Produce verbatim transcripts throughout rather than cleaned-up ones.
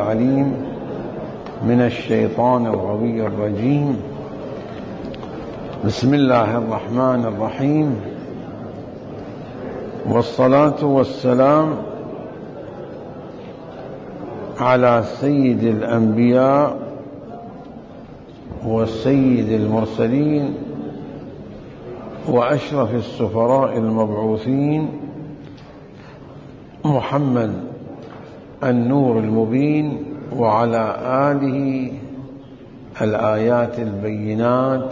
العليم من الشيطان الغوي الرجيم. بسم الله الرحمن الرحيم، والصلاة والسلام على سيد الأنبياء وسيد المرسلين وأشرف السفراء المبعوثين، محمد النور المبين، وعلى آله الآيات البينات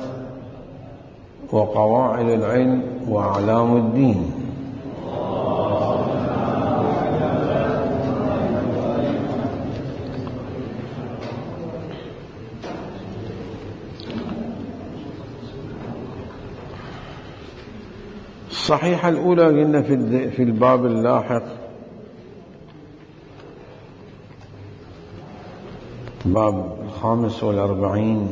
وقواعد العلم وأعلام الدين. الصحيحة الأولى قلنا في الباب اللاحق، باب الخامس والأربعين،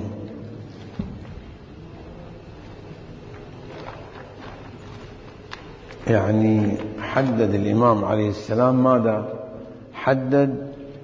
يعني حدد الإمام عليه السلام ماذا؟ حدد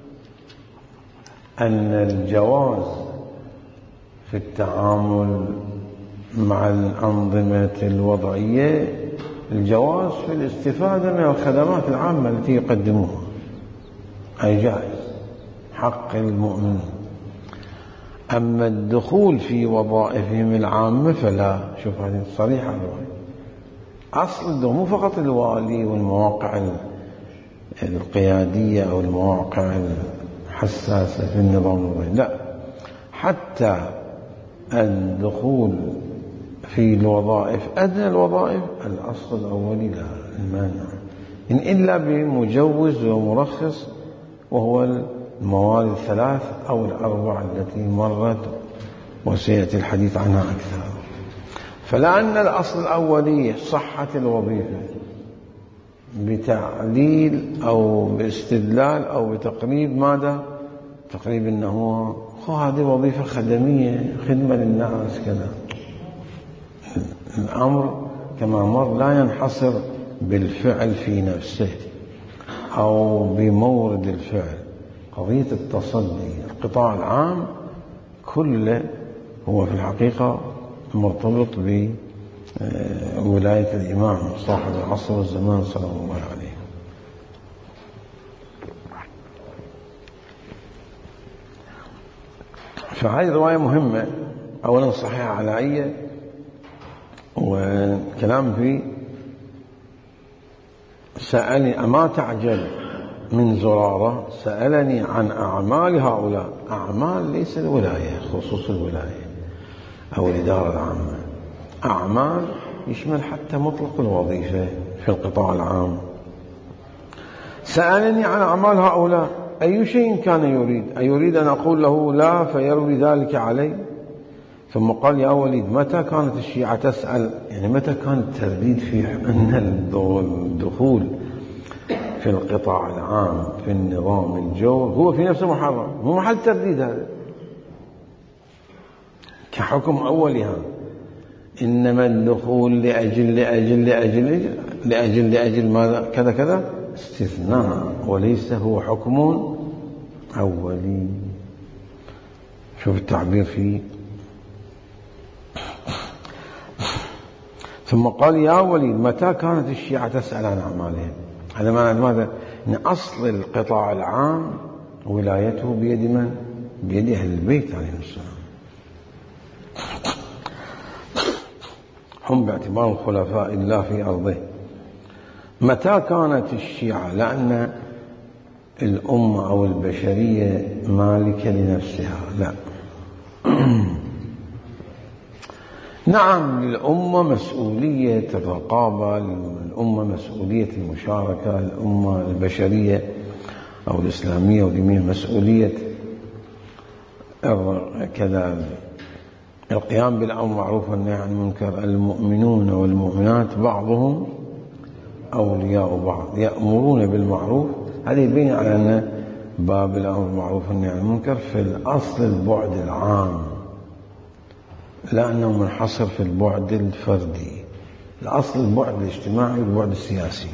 أن الجواز في التعامل مع الأنظمة الوضعية، الجواز في الاستفادة من الخدمات العامة التي يقدموها، أي جائز حق المؤمنين. أما الدخول في وظائفهم العامة فلا. شوف هذه صريحة الرواية. أصل الدخول مو فقط الوالي والمواقع القيادية أو المواقع الحساسة في النظام الوضعي، لا، حتى الدخول في الوظائف، أدنى الوظائف، الأصل الأولي لا المانع، إن إلا بمجوز ومرخص، وهو المواد الثلاث أو الأربع التي مرت وسيأتي الحديث عنها أكثر. فلأن الأصل الأولي صحة الوظيفة بتعليل أو باستدلال أو بتقريب ماذا؟ تقريب أنه هذه وظيفة خدمية، خدمة للناس كذا. الأمر كما مر لا ينحصر بالفعل في نفسه أو بمورد الفعل. قضية التصدي، القطاع العام كله هو في الحقيقة مرتبط بولاية الإمام صاحب العصر والزمان صلى الله عليه. فهذه رواية مهمة، أولا صحيحة علائية، والكلام فيه سألني أما تعجل من زرارة سألني عن أعمال هؤلاء. أعمال ليس الولاية، خصوص الولاية أو الإدارة العامة، أعمال يشمل حتى مطلق الوظيفة في القطاع العام. سألني عن أعمال هؤلاء أي شيء كان يريد، أيريد أن أقول له لا فيروي ذلك علي؟ ثم قال يا وليد متى كانت الشيعة تسأل، يعني متى كان الترديد في أن الدخول في القطاع العام في النظام الجوي هو في نفسه محرم، هو محل ترديد هذا كحكم أولي هذا. إنما الدخول لأجل لأجل لأجل لأجل لأجل ماذا كذا كذا استثناء، وليس هو حكم أولي. شوف التعبير فيه. ثم قال يا وليد متى كانت الشيعة تسأل عن أعمالهم. هذا معنى ماذا؟ إن أصل القطاع العام ولايته بيد من؟ بيد أهل البيت عليهم السلام، هم باعتبار خلفاء الله في أرضه. متى كانت الشيعة؟ لأن الأمة أو البشرية مالكة لنفسها، لا. نعم للأمة مسؤولية الرقابة، للأمة مسؤولية المشاركة، الأمة البشرية أو الإسلامية والدينية مسؤولية كذا القيام بالأمر بالمعروف والنهي عن المنكر. المؤمنون والمؤمنات بعضهم أولياء بعض، يأمرون بالمعروف. هذه يبين على أن باب الأمر بالمعروف والنهي عن المنكر في الأصل البعد العام، لا أنه منحصر في البعد الفردي. الأصل البعد الاجتماعي والبعد السياسي.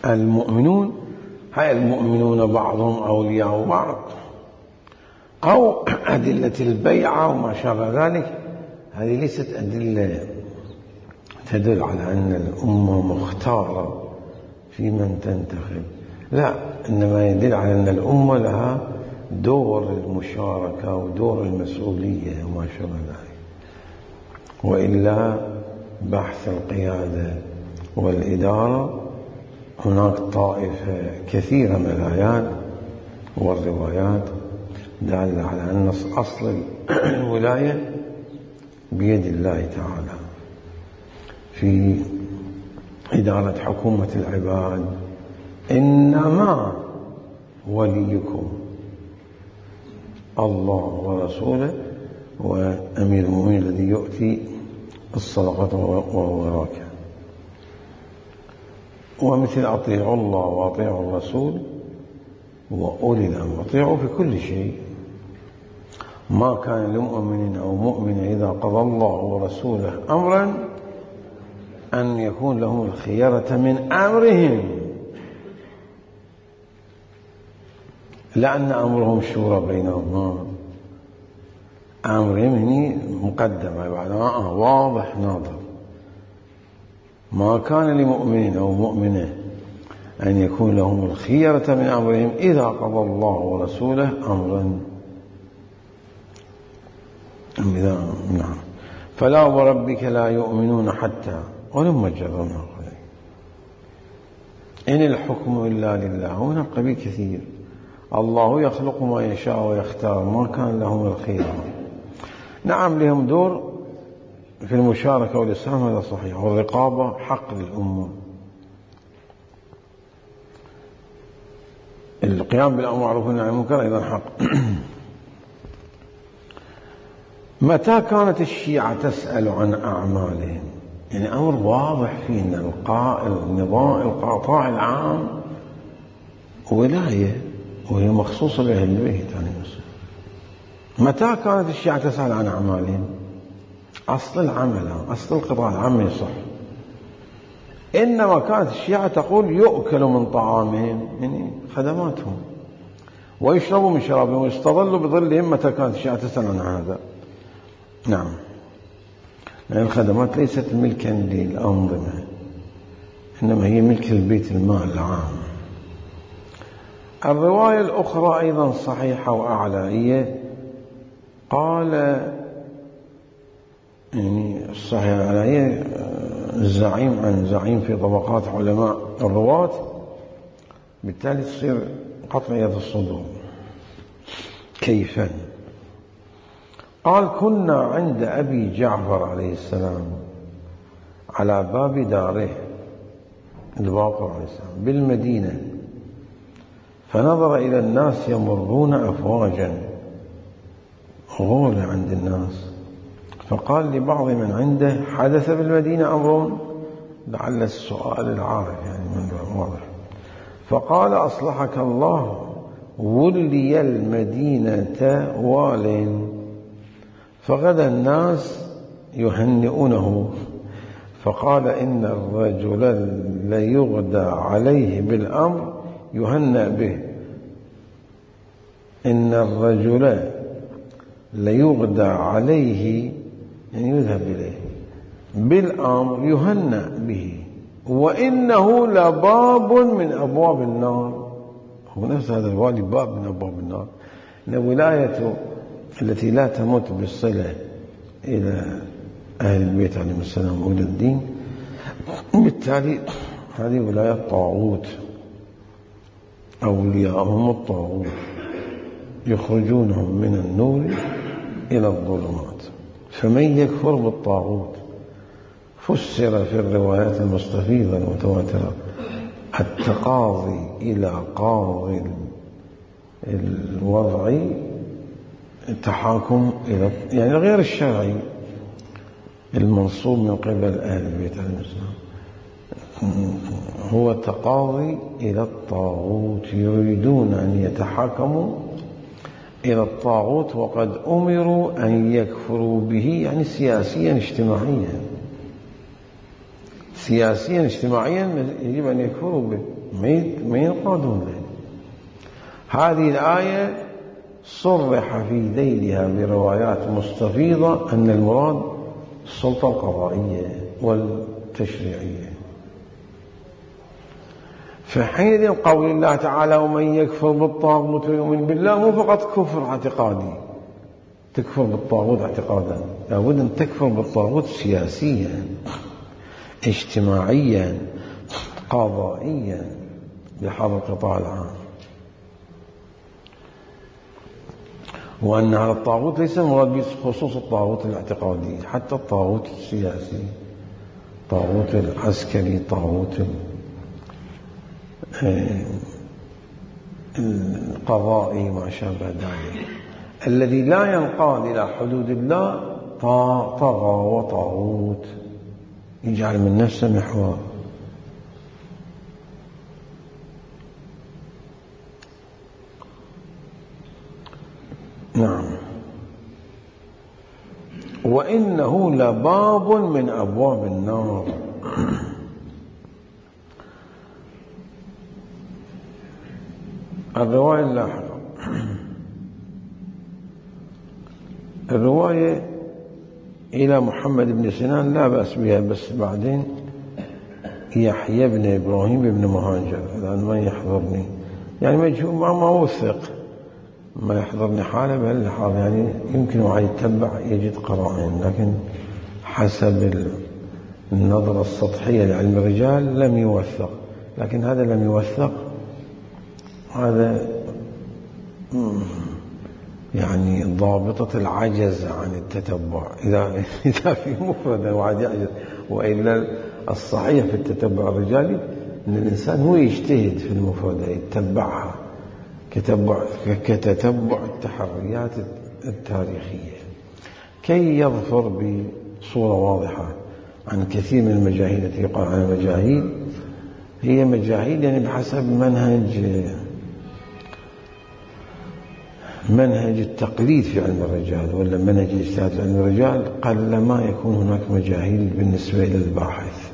المؤمنون هاي المؤمنون بعضهم أولياء بعض، أو أدلة البيعة وما شابه ذلك، هذه ليست أدلة تدل على أن الأمة مختارة في من تنتخب، لا، إنما يدل على أن الأمة لها دور المشاركة ودور المسؤولية وما شابه ذلك. وإلا بحث القيادة والإدارة هناك طائفة كثيرة من الآيات والروايات دالة على أن أصل الولاية بيد الله تعالى في إدارة حكومة العباد. إنما وليكم الله ورسوله وأمير المؤمنين الذي يؤتي الصدقة وهو راكع. ومثل أطيعوا الله وأطيعوا الرسول وأولي الأمر، أطيعوا في كل شيء. ما كان لمؤمن أو مؤمن إذا قضى الله ورسوله أمرا أن يكون لهم الخيرة من أمرهم، لأن أمرهم شورى بينهم. أمرهم هني مقدمة بعد آه واضح ناظر. ما كان لمؤمن أو مؤمنة أن يكون لهم الخيرة من أمرهم إذا قضى الله ورسوله أمرا. نعم. فلا وربك لا يؤمنون حتى ولما جربنا إن الحكم إلا لله. هنا قبيل كثير. الله يخلق ما يشاء ويختار، ما كان لهم الخيرة. نعم لهم دور في المشاركة والإسلام، هذا صحيح، والرقابة حق للأمة. القيام بالأمر بالمعروف والنهي عن المنكر أيضا حق. متى كانت الشيعة تسأل عن أعمالهم؟ يعني أمر واضح فيه أن القائل النظام القطاع العام ولاية وهي مخصوصة لأهل البيت. متى كانت الشيعة تسأل عن أعمالهم؟ أصل العمل، أصل القطاع العام يصح. إنما كانت الشيعة تقول يؤكل من طعامهم، يعني خدماتهم، ويشربوا من شرابهم ويستظلوا بظلهم. متى كانت الشيعة تسأل عن هذا؟ نعم، لأن الخدمات ليست ملكا للأنظمة، إنما هي ملك البيت المال العام. الرواية الأخرى أيضا صحيحة وأعلى، هي قال يعني الصحيح على الزعيم عن زعيم في طبقات علماء الرواة، بالتالي تصير قطعية الصدور. كيفا؟ قال كنا عند أبي جعفر عليه السلام على باب داره الباقر عليه السلام بالمدينة، فنظر إلى الناس يمرون أفواجا، غول عند الناس، فقال لبعض من عنده حدث بالمدينة أمر، لعل السؤال العارف يعني من واضح، فقال أصلحك الله ولي المدينة وال، فغدا الناس يهنئونه، فقال إن الرجل ليغدى عليه بالأمر يهنأ به، إن الرجل ليغدى عليه يعني يذهب إليه بالأمر يهنأ به، وإنه لباب من أبواب النار. هو نفس هذا الوالي باب من أبواب النار. إن ولاية التي لا تمت بالصلة إلى أهل البيت عليهم السلام وإلى الدين، بالتالي هذه ولاية طاغوت، أولياءهم الطاغوت يخرجونهم من النور إلى الظلمات. فمن يكفر بالطاغوت فسر في الروايات المستفيضة المتواترة التقاضي إلى قاضي الوضع، التحاكم إلى يعني غير الشرعي المنصوب من قبل أهل البيت عليهم السلام، هو التقاضي إلى الطاغوت، يريدون أن يتحاكموا إلى الطاغوت وقد أمروا أن يكفروا به، يعني سياسيا اجتماعيا، سياسيا اجتماعيا يجب أن يكفروا به. ما ينقادون له. هذه الآية صرح في ذيلها بروايات مستفيضة أن المراد السلطة القضائية والتشريعية. فحين قول الله تعالى ومن يكفر بالطاغوت ويؤمن بالله مو فقط كفر اعتقادي، تكفر بالطاغوت اعتقادا، لابد أن تكفر بالطاغوت سياسيا اجتماعيا قضائيا بحظ القطاع العام. وأن هذا الطاغوت ليس مراد بخصوص الطاغوت الاعتقادي، حتى الطاغوت السياسي، الطاغوت العسكري، الطاغوت القضائي ما شابه ذلك، الذي لا ينقاد إلى حدود الله طغى وطاغوت، يجعل من نفسه محور. نعم. وإنه لباب من أبواب النار. الرواية اللاحقة، الرواية إلى محمد بن سنان لا بأس بها، بس بعدين يحيى بن إبراهيم بن مهاجر، الآن ما يحضرني يعني مجهول، ما وثق، ما يحضرني حاله بل حال، يعني يمكن أن يتبع يجد قرائن، لكن حسب النظرة السطحية لعلم الرجال لم يوثق. لكن هذا لم يوثق، هذا يعني ضابطة العجز عن التتبع، إذا إذا في مفردة وعاد يعجز. وإلا الصحيح في التتبع الرجالي أن الإنسان هو يجتهد في المفردة يتبعها كتتبع كتتبع التحريات التاريخية كي يظفر بصورة واضحة عن كثير من المجاهيل التي يقال عنها مجاهيل. هي مجاهيل يعني بحسب منهج منهج التقليد في علم الرجال، ولا منهج الاجتهاد في علم الرجال، قل ما يكون هناك مجاهيل بالنسبة للباحث.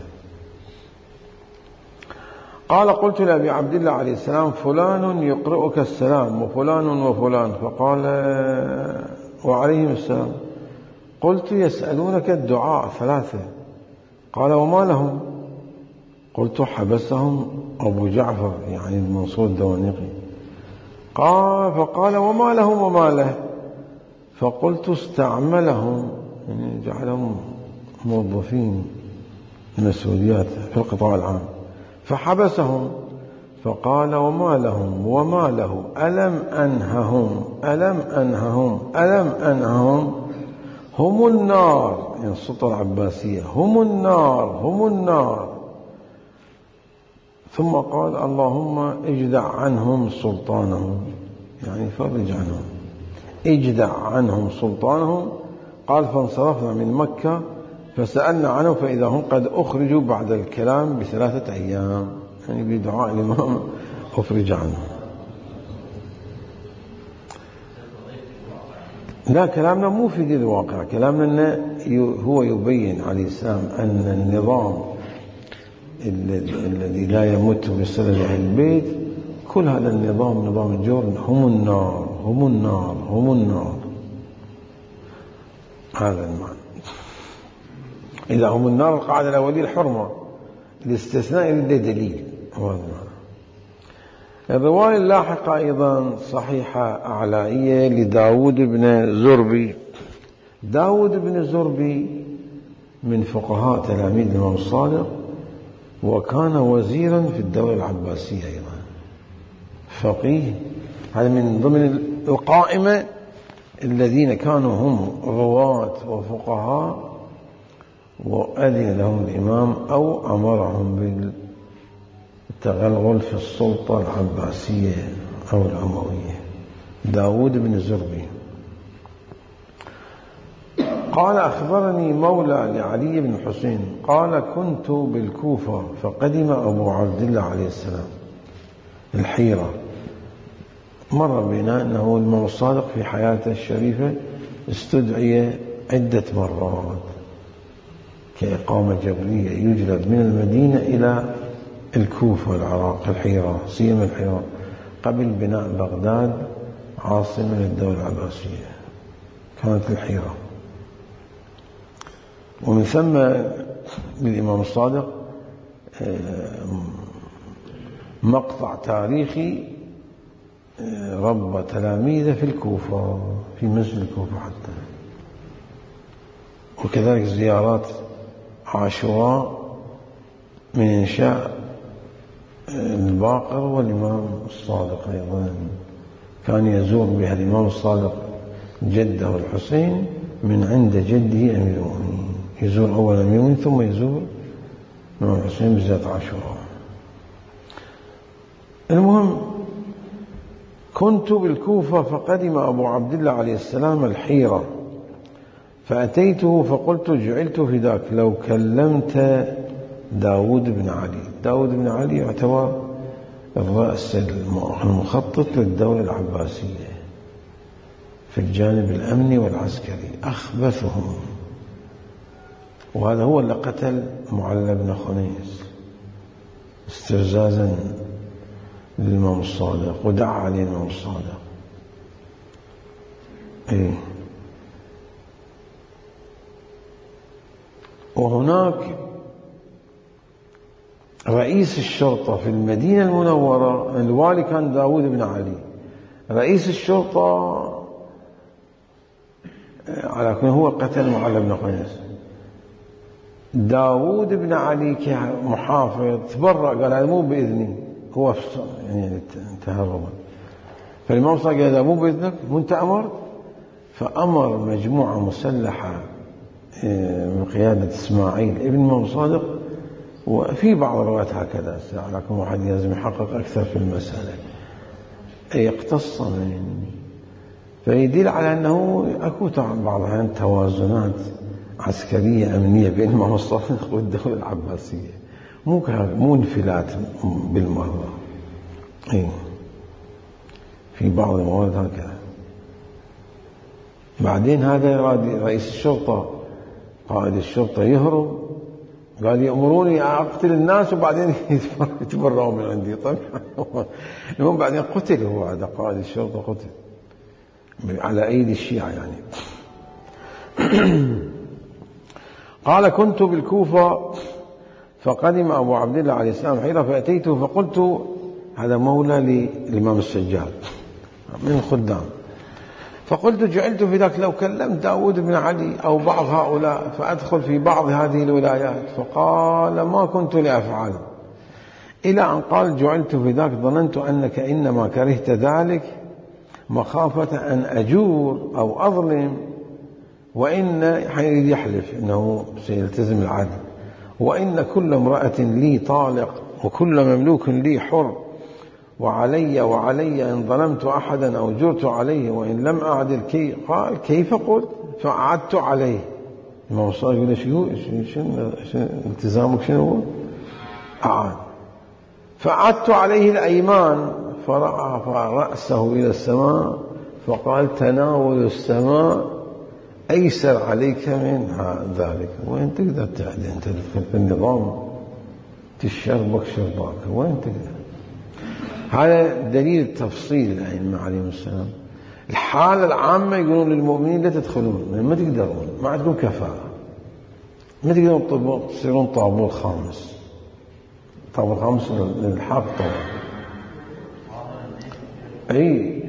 قال قلت لأبي عبد الله عليه السلام فلان يقرئك السلام وفلان وفلان، فقال وعليهم السلام. قلت يسألونك الدعاء ثلاثة. قال وما لهم؟ قلت حبسهم أبو جعفر يعني المنصور الدوانقي. قال فقال وما لهم وما له؟ فقلت استعملهم يعني جعلهم موظفين مسؤوليات في القطاع العام فحبسهم. فقال وما لهم وما له؟ ألم أنههم ألم أنههم ألم أنههم هم النار، يعني السلطة العباسية، هم النار هم النار. ثم قال اللهم اجدع عنهم سلطانهم، يعني فرج عنهم، اجدع عنهم سلطانهم. قال فانصرفنا من مكة فسألنا عنه فإذا هم قد أخرجوا بعد الكلام بثلاثة أيام، يعني بدعاء الإمام أخرج عنه. لا كلامنا مو في ذي الواقع، كلامنا هو يبين عليه السلام أن النظام الذي لا يمت بسبب أهل البيت، كل هذا النظام نظام الجور هم النار هم النار هم النار. هذا المعنى. إذا هم النار القاعدة الأولية الحرمة، الاستثناء لديه دليل. هذا المعنى. الرواية اللاحقة أيضا صحيحة أعلائية لداود بن زربي. داود بن زربي من فقهاء تلاميذ الإمام الصادق، وكان وزيرا في الدولة العباسية أيضا، فقيه. هذا من ضمن القائمة الذين كانوا هم رواة وفقهاء وأذن لهم الإمام أو أمرهم بالتغلغل في السلطة العباسية أو الأموية. داود بن زربي قال أخبرني مولى لعلي بن الحسين قال كنت بالكوفة فقدم أبو عبد الله عليه السلام الحيرة. مر بنا أنه الإمام الصادق في حياته الشريفة استدعي عدة مرات كإقامة جبرية، يجلب من المدينة إلى الكوفة والعراق الحيرة، سيما الحيرة، قبل بناء بغداد عاصمة للدولة العباسية كانت الحيرة. ومن ثم للإمام الصادق مقطع تاريخي ربى تلاميذه في الكوفة، في مسجد الكوفة حتى. وكذلك زيارات عاشوراء من إنشاء الباقر والإمام الصادق أيضا، كان يزور بها الإمام الصادق جده الحسين من عند جده أمير المؤمنين، يزور أول أمير المؤمنين ثم يزور الإمام الحسين بزيارة عاشوراء. المهم كنت بالكوفة فقدم أبو عبد الله عليه السلام الحيرة فأتيته فقلت جعلت فداك لو كلمت داود بن علي. داود بن علي يعتبر الرأس المخطط للدولة العباسية في الجانب الأمني والعسكري، أخبثهم، وهذا هو اللي قتل معل بن خنيس استفزازا للإمام الصادق ودعا عليه الإمام الصادق. إيه. وهناك رئيس الشرطة في المدينة المنورة، الوالي كان داود بن علي، رئيس الشرطة على كونه هو قتل معل بن خنيس. داود بن علي كمحافظ تبرأ، قال هذا مو بإذني، هو يعني تهربا. فالإمام الصادق قال هذا مو بإذنك، مو أنت أمرت؟ فأمر مجموعة مسلحة بقيادة إسماعيل ابن الإمام الصادق، وفي بعض الروايات هكذا، لكن واحد لازم يحقق أكثر في المسألة، يقتص مني. فيدل على أنه أكو بعض الأحيان توازنات عسكرية أمنية بين الإمام الصادق والدولة العباسية، مو مو انفلات بالمرة. إيه. في بعض الموارد هكذا. بعدين هذا رئيس الشرطة قائد الشرطة يهرب، قال يأمروني أقتل الناس وبعدين يتبرعوا من عندي. طبعا المهم بعدين قتل، هو هذا قائد الشرطة قتل على أيدي الشيعة يعني. قال كنت بالكوفة فقدم أبو عبد الله عليه السلام حيرة فأتيته فقلت، هذا مولى للإمام السجاد من الخدام، فقلت جعلت فداك لو كلمت داود بن علي أو بعض هؤلاء فأدخل في بعض هذه الولايات. فقال ما كنت لأفعل، إلى أن قال جعلت فداك ظننت أنك إنما كرهت ذلك مخافة أن أجور أو أظلم، وإن حيريد يحلف أنه سيلتزم العدل، وإن كل امرأة لي طالق وكل مملوك لي حر، وعلي وعلي إن ظلمت أحدا أو جرت عليه وإن لم أعدل. كي قال كيف قلت؟ فأعدت عليه. الإمام الصادق يقول شنو شنو التزامك شنو؟ أعاد. فأعدت عليه الأيمان فرفع رأسه إلى السماء فقال تناول السماء أيسر عليك من ذلك. وين تقدر تعدل أنت في النظام تشربك شرباك، وين تقدر؟ هذا دليل التفصيل الأئمة عليهم السلام. الحالة العامة يقولون للمؤمنين لا تدخلون، ما تقدرون، ما عندكم كفاءة، ما تقدرون تصيرون طابور خامس. طابور خامس للحق طبعا. أي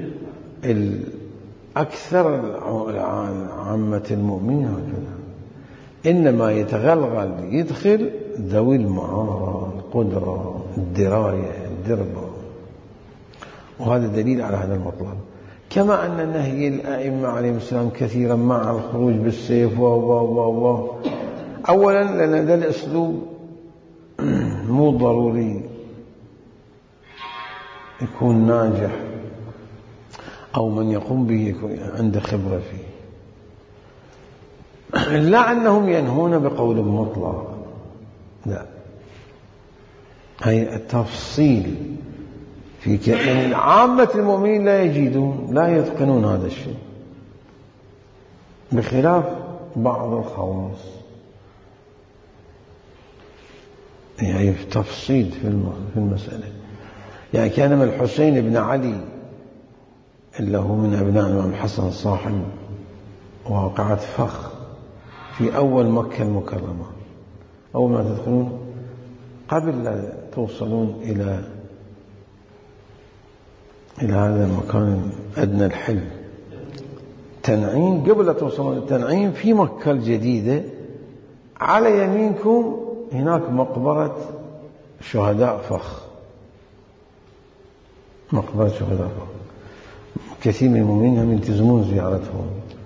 الأكثر عامة المؤمنين هكذا، إنما يتغلغل يدخل ذوي المهارة، القدرة، الدراية، الدربة، وهذا دليل على هذا المطلب. كما أن نهي الأئمة عليهم السلام كثيرا مع الخروج بالسيف و و و أولا لأن هذا الأسلوب مو ضروري يكون ناجح أو من يقوم به يكون عنده خبرة فيه. لا أنهم ينهون بقول مطلق، لا، هي التفصيل في كأن عامة المؤمنين لا يجدون لا يتقنون هذا الشيء، بخلاف بعض الخواص. يعني في تفصيل في المسألة. يعني كان الحسين بن علي اللي هو من أبناء الإمام الحسن صاحب واقعة فخ في أول مكة المكرمة، أول ما تدخلون قبل لا توصلون إلى إلى هذا المكان أدنى الحل تنعيم، قبل لا توصلون التنعيم في مكة الجديدة على يمينكم هناك مقبرة شهداء فخ، مقبرة شهداء فخ. كثير من المؤمنين هم يلتزمون زيارتهم.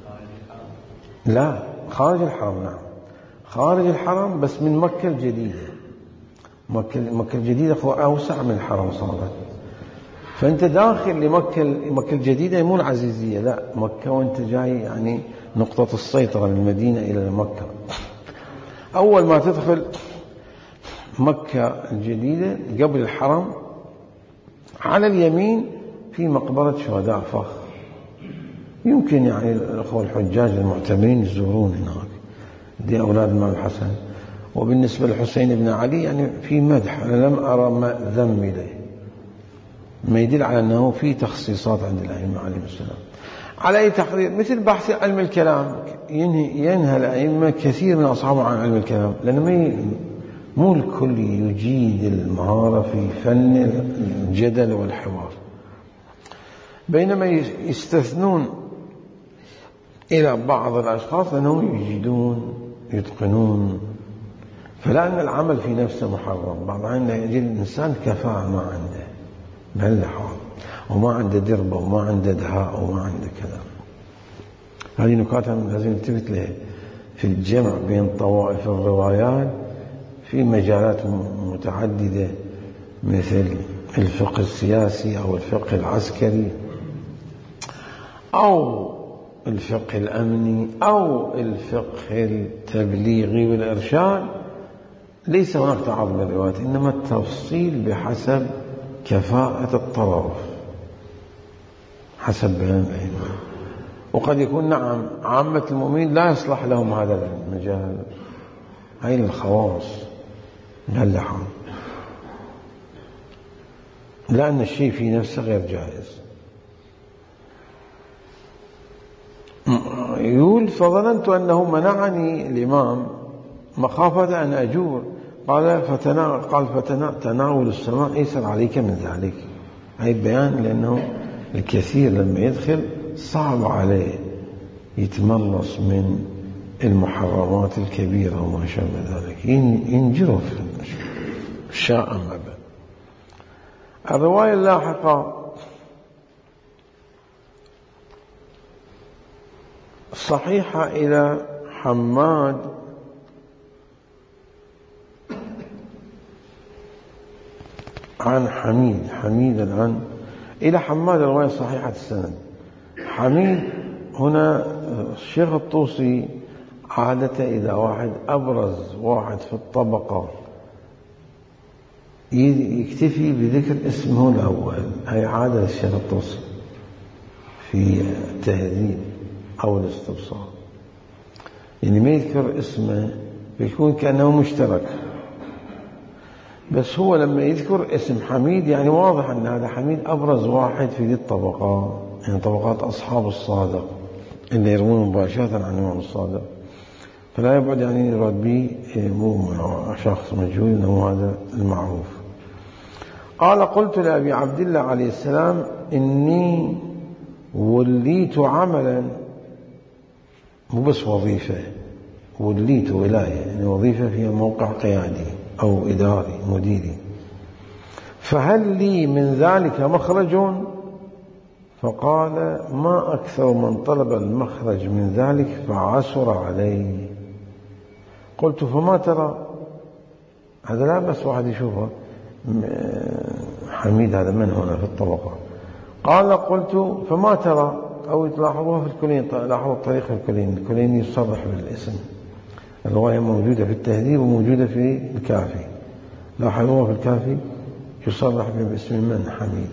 لا خارج الحرم، نعم خارج الحرم بس من مكة الجديدة. مكة, مكة الجديدة أوسع من الحرم صارت، فأنت داخل لمكة مكة الجديدة مو العزيزية، لا مكة وأنت جاي يعني نقطة السيطرة من المدينة إلى مكة. أول ما تدخل مكة الجديدة قبل الحرم على اليمين في مقبرة شهداء فخ. يمكن يعني الأخوة الحجاج المعتمرين يزورون هناك، دي أولاد الإمام الحسن. وبالنسبة للحسين بن علي يعني في مدح، أنا لم أرى ما ذم إليه، ما يدل على أنه في تخصيصات عند الأئمة عليهم السلام. على أي تقدير مثل بحث علم الكلام ينهى, ينهى الأئمة كثير من أصحابه عن علم الكلام، لأنه مو الكل يجيد المهارة في فن الجدل والحوار، بينما يستثنون إلى بعض الأشخاص أنهم يجيدون يتقنون. فلأن العمل في نفسه محرم، بعض عنده يجد الإنسان كفاءة ما عنده بهاللحاظ، وما عنده دربة وما عنده دهاء وما عنده كذا. هذه نكات لازم نلتفت لها في الجمع بين طوائف الروايات في مجالات متعددة، مثل الفقه السياسي أو الفقه العسكري أو الفقه الأمني أو الفقه التبليغي والإرشاد. ليس هناك تعارض بالروايات، إنما التفصيل بحسب كفاءة الطرف حسب بيان الأئمة. وقد يكون نعم عامة المؤمنين لا يصلح لهم هذا المجال، هاي الخواص بهاللحام، لأن الشيء في نفسه غير جائز. يقول فظننت أنه منعني الإمام مخافة أن أجور، قال فتنا قال فتنا تناول السماء أيسر عليك من ذلك. هاي بيان لأنه الكثير لما يدخل صعب عليه يتملص من المحرمات الكبيرة وما شابه ذلك، ينجرف شاء أم أبى. الرواية اللاحقة صحيحة إلى حماد عن حميد، حميد الآن إلى حماد، الرواية صحيحة السند. حميد هنا الشيخ الطوسي عادة إذا واحد أبرز واحد في الطبقة يكتفي بذكر اسمه الأول، هي عادة الشيخ الطوسي في التهذيب أو الاستبصار، يعني ما يذكر اسمه بيكون كأنه مشترك. بس هو لما يذكر اسم حميد يعني واضح أن هذا حميد أبرز واحد في ذي الطبقات، يعني طبقات أصحاب الصادق اللي يروون مباشرة عن الإمام الصادق، فلا يبعد يعني يراد به مو شخص مجهول، إنه هذا المعروف. قال قلت لأبي عبد الله عليه السلام إني وليت عملا، مو بس وظيفة، وليت ولاية يعني وظيفة فيها موقع قيادي أو إداري مديري، فهل لي من ذلك مخرج؟ فقال ما أكثر من طلب المخرج من ذلك فعسر عليه. قلت فما ترى؟ هذا لا بس واحد يشوفه حميد هذا من هنا في الطبقة. قال قلت فما ترى؟ أو تلاحظوها في الكلين، لاحظوا الطريقة الكلين، الكلين يصرح بالاسم، الرواية موجودة في التهذيب وموجودة في الكافي، لاحظوها في الكافي يصرح باسم من؟ حميد.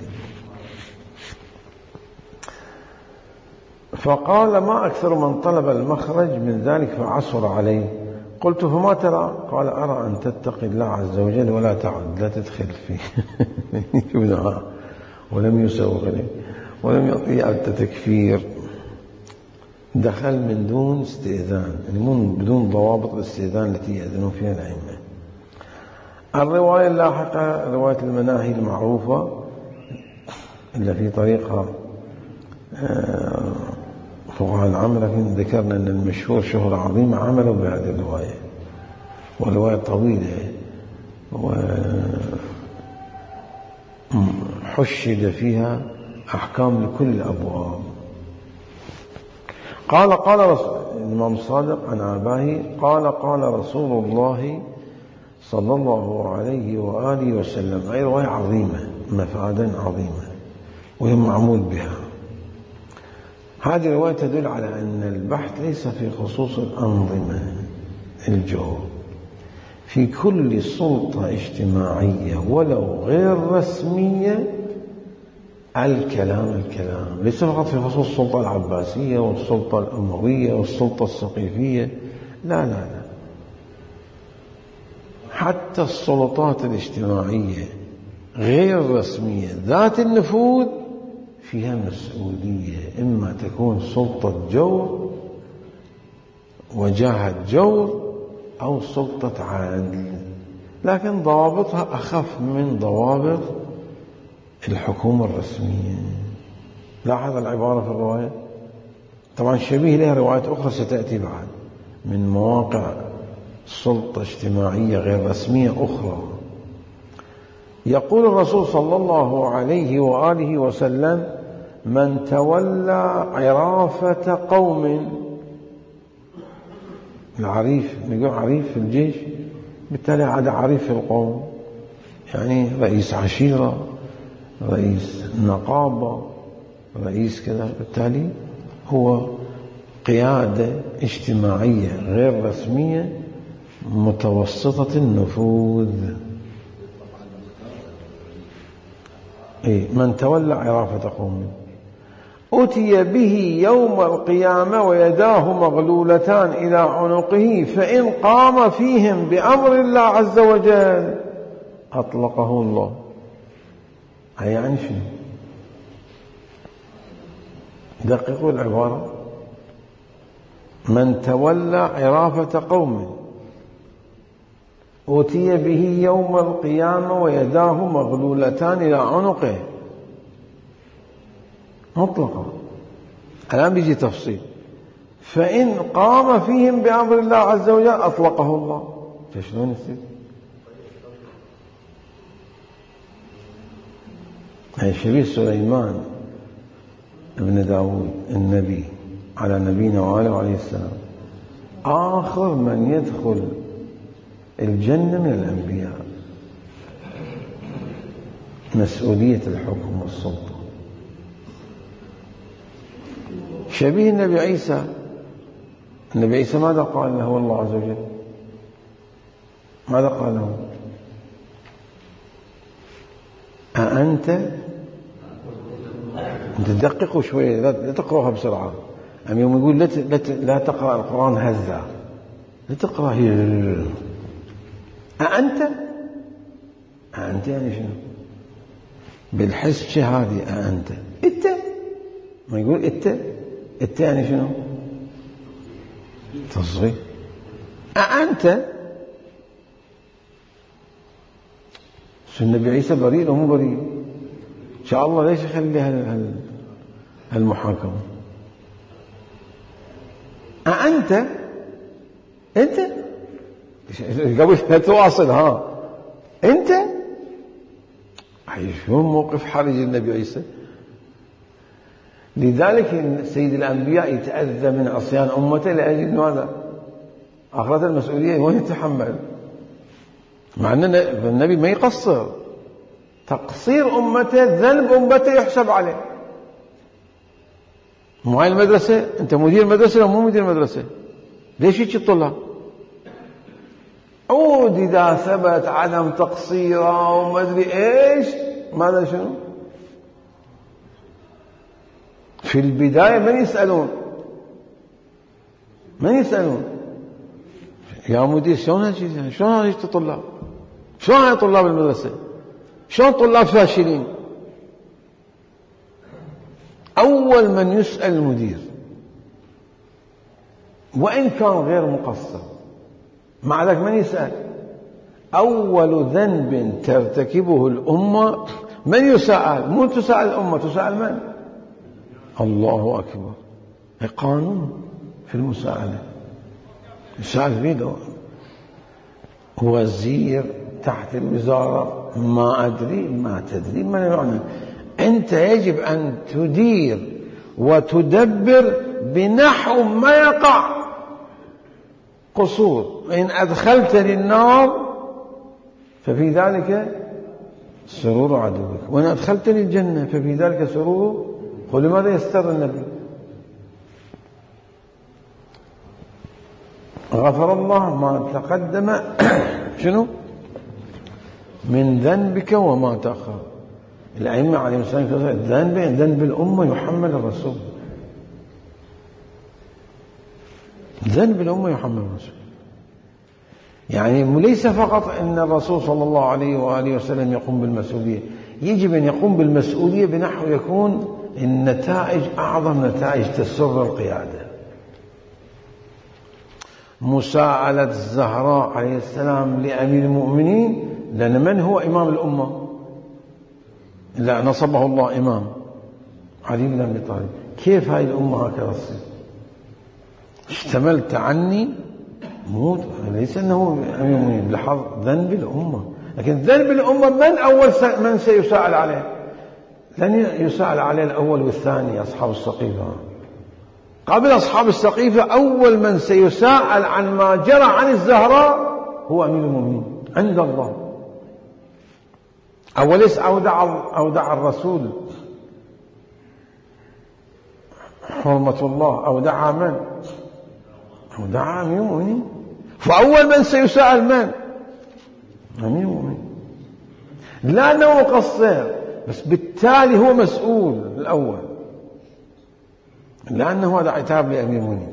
فقال ما أكثر من طلب المخرج من ذلك فعسر عليه. قلت فما ترى؟ قال أرى أن تتقي الله عز وجل ولا تعد، لا تدخل فيه ولم يسوغ له ولم يعطيه التكفير. دخل من دون استئذان، يعني من بدون ضوابط الاستئذان التي يأذنون فيها الأئمة. الرواية اللاحقة رواية المناهي المعروفة إلا في طريقها فقهاء العمل، لكن ذكرنا أن المشهور شهرة عظيمة عملوا بهذه الرواية، ورواية طويلة وحشد فيها أحكام لكل الأبواب. قال قال الإمام الصادق عن آبائه قال قال رسول الله صلى الله عليه وآله وسلم. أي رواية عظيمة مفادا عظيمة وهي معمول بها. هذه الرواية تدل على أن البحث ليس في خصوص الأنظمة الجو، في كل سلطة اجتماعية ولو غير رسمية الكلام الكلام ليس فقط في خصوص السلطة العباسية والسلطة الأموية والسلطة السقيفية، لا لا لا، حتى السلطات الاجتماعية غير رسمية ذات النفوذ فيها مسؤولية، إما تكون سلطة جور وجاهة جور أو سلطة عدل، لكن ضوابطها أخف من ضوابط الحكومة الرسمية. لاحظ العبارة في الرواية، طبعا شبيه لها روايات أخرى ستأتي بعد من مواقع سلطة اجتماعية غير رسمية أخرى. يقول الرسول صلى الله عليه وآله وسلم: من تولى عرافة قوم، العريف نقول عريف في الجيش، بالتالي هذا عريف في القوم، يعني رئيس عشيرة، رئيس نقابة، رئيس كذا، بالتالي هو قيادة اجتماعية غير رسمية متوسطة النفوذ. إيه؟ من تولى عرافة قوم أتي به يوم القيامة ويداه مغلولتان إلى عنقه، فإن قام فيهم بأمر الله عز وجل أطلقه الله. هي يعني شنو؟ دققوا العبارة. من تولى عرافة قوم أتي به يوم القيامة ويداه مغلولتان إلى عنقه، مطلقا. الآن بيجي تفصيل. فإن قام فيهم بأمر الله عز وجل أطلقه الله. شلون يصير؟ هي شبيه سليمان ابن داود النبي على نبينا وآله عليه السلام، آخر من يدخل الجنة من الأنبياء، مسؤولية الحكم والسلطة. شبيه النبي عيسى. النبي عيسى ماذا قال له الله عز وجل؟ ماذا قال له؟ أأنت، أنت تدققوا شوية، لا تقرأها بسرعة. أم يوم يقول لا تقرأ القرآن هزا، لا تقرأ هي أأنت. أأنت يعني شنو؟ بالحس شهادي. أأنت إنت، ما يقول إنت إنت يعني شنو؟ تصغير. أأنت شو النبي عيسى بريء أو مو بريء؟ إن شاء الله ليش يخلي هالمحاكمة؟ أأنت أنت قبل لا تواصل ها أنت. شو موقف حرج النبي عيسى؟ لذلك سيد الأنبياء يتأذى من عصيان أمته لأجل ماذا؟ آخرة المسؤولية وين يتحمل؟ مع أن النبي ما يقصر، تقصير أمته ذنب أمته يحسب عليه. مو هاي المدرسة، أنت مدير مدرسة ولا مو مدير مدرسة؟ ليش يجي الطلاب؟ عود إذا ثبت عدم تقصيره وما أدري إيش، ماذا شنو؟ في البداية من يسألون؟ من يسألون؟ يا مدير شلون هالشيء؟ شلون هاي الطلاب؟ شلون هاي طلاب المدرسة؟ شلون طلاب فاشلين؟ أول من يسأل المدير وإن كان غير مقصر، مع ذلك من يسأل؟ أول ذنب ترتكبه الأمة من يسأل؟ مو تسأل الأمة، تسأل من؟ الله أكبر. قانون في المساءلة، يسأل فيه وزير تحت الوزارة، ما أدري ما تدري ما يعني. أنت يجب أن تدير وتدبر بنحو ما يقع قصور. إن أدخلتني النار ففي ذلك سرور عدوك، وإن أدخلتني الجنة ففي ذلك سرور. ولماذا يستر النبي؟ غفر الله ما تقدم شنو من ذنبك وما تأخر. الأئمة عليهم السلام الذنب ذنب الأمة يحمل الرسول، ذنب الأمة يحمل الرسول. يعني ليس فقط أن الرسول صلى الله عليه وآله وسلم يقوم بالمسؤولية، يجب أن يقوم بالمسؤولية بنحو يكون النتائج أعظم نتائج تسر القيادة. مساءلة الزهراء عليه السلام لأمير المؤمنين، لأن من هو إمام الأمة؟ لا نصبه الله إمام، علي بن أبي طالب. كيف هاي الأمة هكذا تصير؟ اشتملت عني موت، ليس أنه أمير المؤمنين، لحظ ذنب الأمة. لكن ذنب الأمة من أول من سيساءل عليه؟ لن يسأل عليه الأول والثاني أصحاب السقيفة. قبل أصحاب السقيفة أول من سيسأل عن ما جرى عن الزهراء هو أمير المؤمنين عند الله. أوليس أودع, أودع الرسول حرمة الله، أودع من؟ أودع أمير المؤمنين. فأول من سيسأل من؟ أمير المؤمنين، لا أنه مقصر، بس بالتالي هو مسؤول الأول، لأنه هذا عتاب لأمير المؤمنين.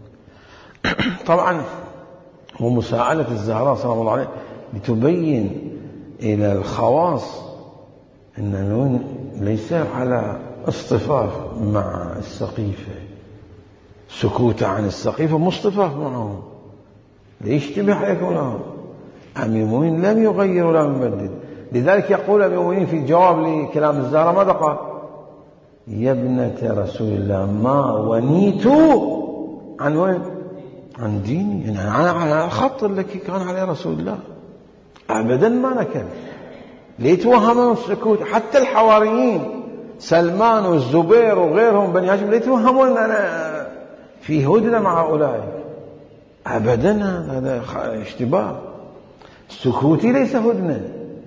طبعا ومساءلة الزهراء صلى الله عليه لتبين إلى الخواص أنه ليس على اصطفاف مع السقيفة، سكوت عن السقيفة مصطفاف معهم ليشتبه عليكم لهم. أمير المؤمنين لم يغير ولا يبدل. لذلك يقول أمير المؤمنين في جواب لكلام الزهراء ماذا قال؟ يا ابنة رسول الله ما ونيت عن وين؟ عن ديني، يعني على الخط الذي كان عليه رسول الله أبدا ما نكل. ليتوهمون السكوت، حتى الحواريين سلمان والزبير وغيرهم بني هاشم ليتوهمون أن أنا في هدنة مع أولئك، أبدا هذا اشتباه. سكوتي ليس هدنة.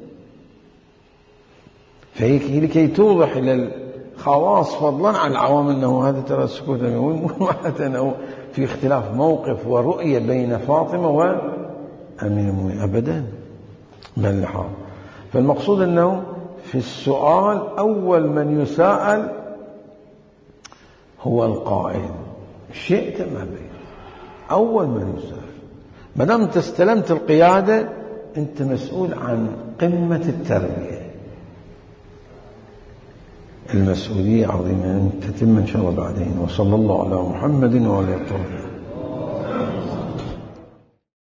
فهيك لكي توضح إلى الخواص فضلا عن العوام أنه هذا ترى السكوت مو معناته أنه في اختلاف موقف ورؤية بين فاطمة وأمير المؤمنين أبدا، بل لحاظ. فالمقصود أنه في السؤال أول من يسأل هو القائد، شئت ما بين أول من يسأل. ما دام أنت استلمت القيادة أنت مسؤول عن قمة التربية. المسؤولية عظيمة تتم إن شاء الله بعدين. وصلى الله على محمد وعلى آله.